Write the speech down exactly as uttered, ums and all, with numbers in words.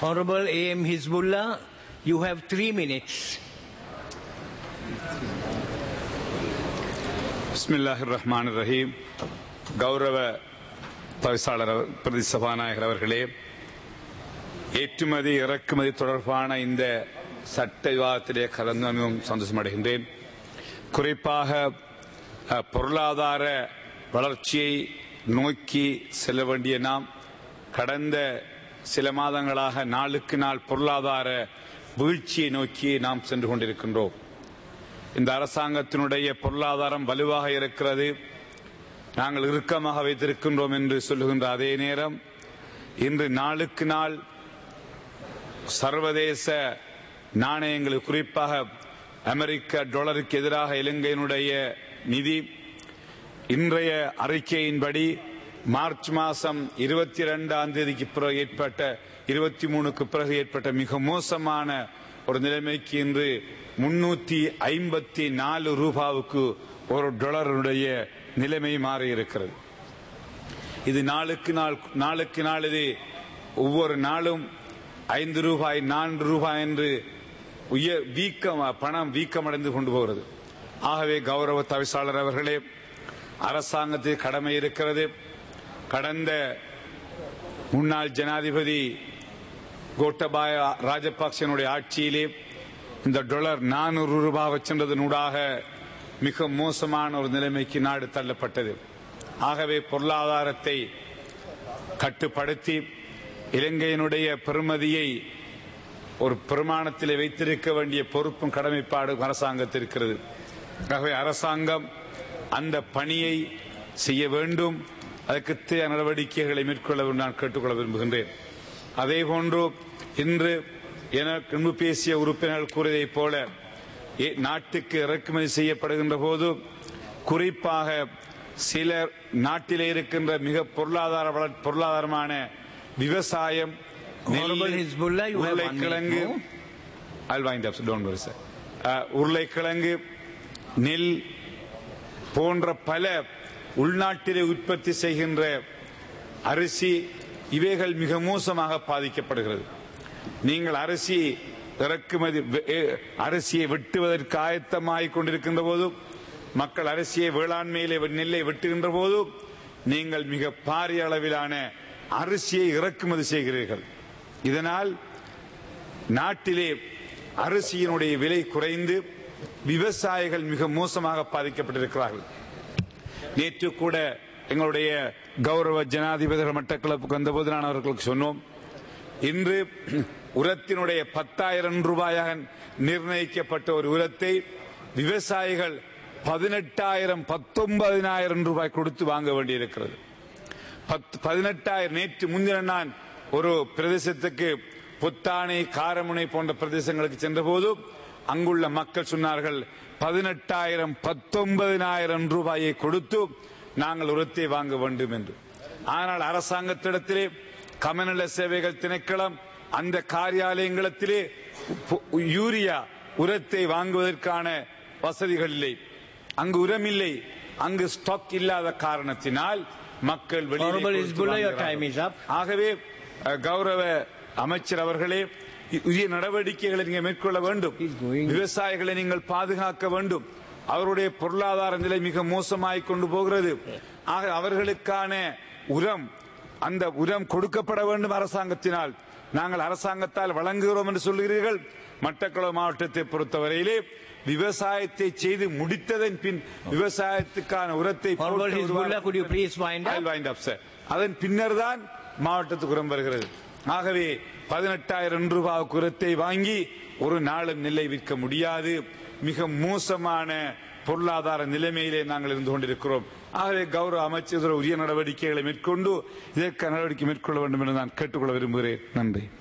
Honorable A M Hizbullah, you have three minutes. பிஸ்மில்லாஹிர் ரஹ்மானிர் ரஹீம். கௌரவ தவிசாளர் பிரதி சபாநாயகர் அவர்களே, ஏற்றுமதி இறக்குமதி தொடர்பான இந்த சட்ட விவாதத்திலே கலந்து மிகவும் சந்தோஷம் அடைகின்றேன். குறிப்பாக பொருளாதார வளர்ச்சியை நோக்கி செல்ல வேண்டிய நாம் கடந்த சில மாதங்களாக நாளுக்கு நாள் பொருளாதார வீழ்ச்சியை நோக்கி நாம் சென்று கொண்டிருக்கின்றோம். இந்த அரசாங்கத்தினுடைய பொருளாதாரம் வலுவாக இருக்கிறது, நாங்கள் இறுக்கமாக வைத்திருக்கின்றோம் என்று சொல்லுகின்ற அதே நேரம் இன்று நாளுக்கு நாள் சர்வதேச நாணயங்கள், குறிப்பாக அமெரிக்க டாலருக்கு எதிராக இலங்கையினுடைய நிதி இன்றைய அறிக்கையின்படி மார்ச் மாதம் இருபத்தி இரண்டாம் தேதிக்கு பிறகு ஏற்பட்ட இருபத்தி மூணுக்கு பிறகு ஏற்பட்ட மிக மோசமான ஒரு நிலைமைக்கு இன்று முன்னூத்தி ஐம்பத்தி நாலு ரூபாவுக்கு ஒரு டாலருடைய நிலைமை மாறியிருக்கிறது. இது நாளுக்கு நாள் நாளுக்கு நாள் இது ஒவ்வொரு நாளும் ஐந்து ரூபாய் நான்கு ரூபாய் என்று உயர் வீக்கம் பணம் வீக்கமடைந்து கொண்டு போகிறது. ஆகவே கௌரவ தவிசாளர் அவர்களே, அரசாங்கத்தில் கடமை இருக்கிறது. கடந்த முன்னாள் ஜனாதிபதி கோட்டபாய ராஜபக்சனுடைய ஆட்சியிலே இந்த டாலர் நானூறு ரூபாய் சென்றதனூடாக மிக மோசமான ஒரு நிலைமைக்கு நாடு தள்ளப்பட்டது. ஆகவே பொருளாதாரத்தை கட்டுப்படுத்தி இலங்கையினுடைய பெறுமதியை ஒரு பிரமாணத்தில் வைத்திருக்க வேண்டிய பொறுப்பும் கடமைப்பாடு அரசாங்கத்திற்கிறது. ஆகவே அரசாங்கம் அந்த பணியை செய்ய வேண்டும், அதற்கு தேவையான நடவடிக்கைகளை மேற்கொள்ள வேண்டும் நான் கேட்டுக்கொள்ள விரும்புகின்றேன். அதே போன்று இன்று எனக்கு முன்பு பேசிய உறுப்பினர்கள் கூறியதைப் போல நாட்டுக்கு இறக்குமதி செய்யப்படுகின்ற போது குறிப்பாக சில நாட்டிலே இருக்கின்ற மிக பொருளாதார பொருளாதாரமான விவசாயம், உருளைக்கிழங்கு உருளைக்கிழங்கு நெல் போன்ற பல உள்நாட்டிலே உற்பத்தி செய்கின்ற அரிசி, இவைகள் மிக மோசமாக பாதிக்கப்படுகிறது. நீங்கள் அரிசி இறக்குமதி அரிசியை வெட்டுவதற்கு ஆயத்தமாகிக் கொண்டிருக்கின்ற போது, மக்கள் அரிசியை வேளாண்மையிலே நெல்லை வெட்டுகின்ற போது நீங்கள் மிக பாரிய அளவிலான அரிசியை இறக்குமதி செய்கிறீர்கள். இதனால் நாட்டிலே அரிசியினுடைய விலை குறைந்து விவசாயிகள் மிக மோசமாக பாதிக்கப்பட்டிருக்கிறார்கள். நேற்று கூட எங்களுடைய கௌரவ ஜனாதிபதிகள் மட்டக்களப்புக்கு வந்தபோது நான் அவர்களுக்கு சொன்னோம், இன்று உரத்தினுடைய பத்தாயிரம் ரூபாயாக நிர்ணயிக்கப்பட்ட ஒரு உரத்தை விவசாயிகள் பதினெட்டாயிரம் பத்தொன்பதினாயிரம் ரூபாய் கொடுத்து வாங்க வேண்டியிருக்கிறது. பதினெட்டாயிரம் நேற்று முன்தின நான் ஒரு பிரதேசத்துக்கு பொத்தானை, காரமுனை போன்ற பிரதேசங்களுக்கு சென்ற போது அங்குள்ள மக்கள் சொன்னார்கள், பதினெட்டாயிரம் பத்தொன்பதினாயிரம் ரூபாயை கொடுத்து நாங்கள் உரத்தை வாங்க வேண்டும் என்று. ஆனால் அரசாங்கத்திடத்திலே கமநல சேவைகள் திணைக்களம் அந்த காரியாலயங்களத்திலே யூரியா உரத்தை வாங்குவதற்கான வசதிகள் இல்லை, அங்கு உரம் இல்லை, அங்கு ஸ்டாக் இல்லாத காரணத்தினால் மக்கள் வெளியே. ஆகவே கௌரவ அமைச்சர் அவர்களே, உரிய நடவடிக்கைகளை நீங்கள் மேற்கொள்ள வேண்டும். விவசாயிகளை நீங்கள் பாதுகாக்க வேண்டும். அவருடைய பொருளாதார நிலை மிக மோசமாகிக் கொண்டு போகிறது. ஆக அவர்களுக்கான உரம், அந்த உரம் கொடுக்கப்பட வேண்டும் அரசாங்கத்தினால். நாங்கள் அரசாங்கத்தால் வழங்குகிறோம் என்று சொல்கிறீர்கள். மட்டக்களப்பு மாவட்டத்தை பொறுத்தவரையிலே விவசாயத்தை செய்து முடித்ததன் பின் விவசாயத்துக்கான உரத்தை அதன் பின்னர் தான் மாவட்டத்துக்கு உரம் வருகிறது. ஆகவே பதினெட்டாயிரம் ரூபாய் உரத்தை வாங்கி ஒரு நாளும் நெல்லை விற்க முடியாது. மிக மோசமான பொருளாதார நிலைமையிலே நாங்கள் இருந்து கொண்டிருக்கிறோம். ஆகவே கௌரவ அமைச்சர் உரிய நடவடிக்கைகளை மேற்கொண்டு இதற்கு நடவடிக்கை மேற்கொள்ள வேண்டும் என்று நான் கேட்டுக்கொள்ள விரும்புகிறேன். நன்றி.